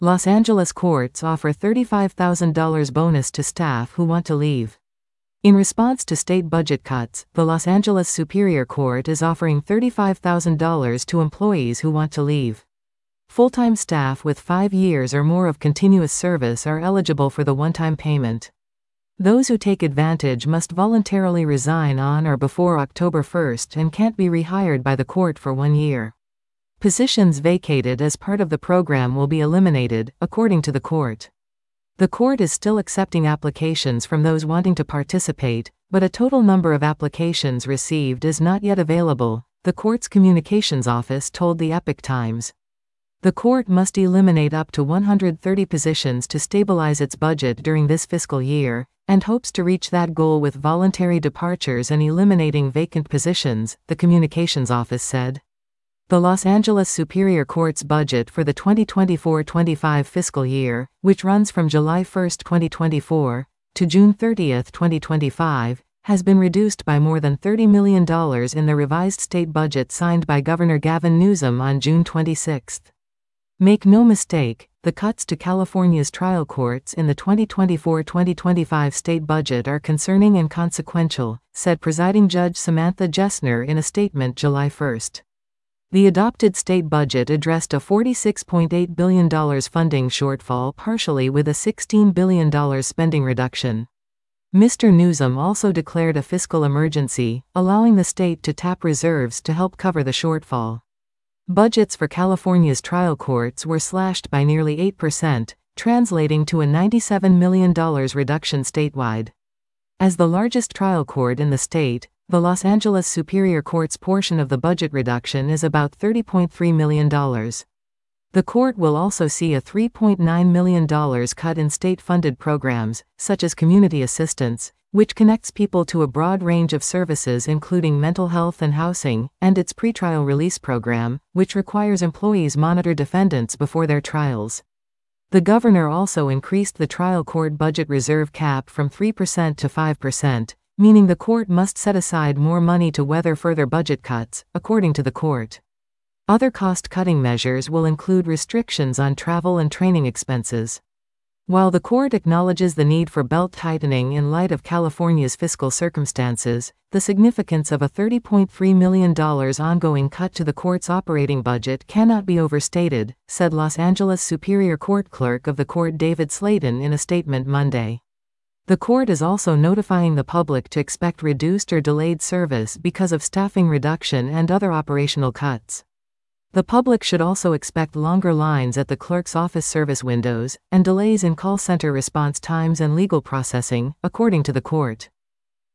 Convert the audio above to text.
Los Angeles courts offer $35,000 bonus to staff who want to leave. In response to state budget cuts, the Los Angeles Superior Court is offering $35,000 to employees who want to leave. Full-time staff with 5 years or more of continuous service are eligible for the one-time payment. Those who take advantage must voluntarily resign on or before October 1 and can't be rehired by the court for 1 year. Positions vacated as part of the program will be eliminated, according to the court. The court is still accepting applications from those wanting to participate, but a total number of applications received is not yet available, the court's communications office told the Epoch Times. The court must eliminate up to 130 positions to stabilize its budget during this fiscal year, and hopes to reach that goal with voluntary departures and eliminating vacant positions, the communications office said. The Los Angeles Superior Court's budget for the 2024-25 fiscal year, which runs from July 1, 2024, to June 30, 2025, has been reduced by more than $30 million in the revised state budget signed by Governor Gavin Newsom on June 26. Make no mistake, the cuts to California's trial courts in the 2024-2025 state budget are concerning and consequential, said Presiding Judge Samantha Gessner in a statement July 1. The adopted state budget addressed a $46.8 billion funding shortfall partially with a $16 billion spending reduction. Mr. Newsom also declared a fiscal emergency, allowing the state to tap reserves to help cover the shortfall. Budgets for California's trial courts were slashed by nearly 8%, translating to a $97 million reduction statewide. As the largest trial court in the state, the Los Angeles Superior Court's portion of the budget reduction is about $30.3 million. The court will also see a $3.9 million cut in state-funded programs, such as community assistance, which connects people to a broad range of services including mental health and housing, and its pretrial release program, which requires employees monitor defendants before their trials. The governor also increased the trial court budget reserve cap from 3% to 5%, meaning the court must set aside more money to weather further budget cuts, according to the court. Other cost-cutting measures will include restrictions on travel and training expenses. While the court acknowledges the need for belt-tightening in light of California's fiscal circumstances, the significance of a $30.3 million ongoing cut to the court's operating budget cannot be overstated, said Los Angeles Superior Court Clerk of the Court David Slayton in a statement Monday. The court is also notifying the public to expect reduced or delayed service because of staffing reduction and other operational cuts. The public should also expect longer lines at the clerk's office service windows, and delays in call center response times and legal processing, according to the court.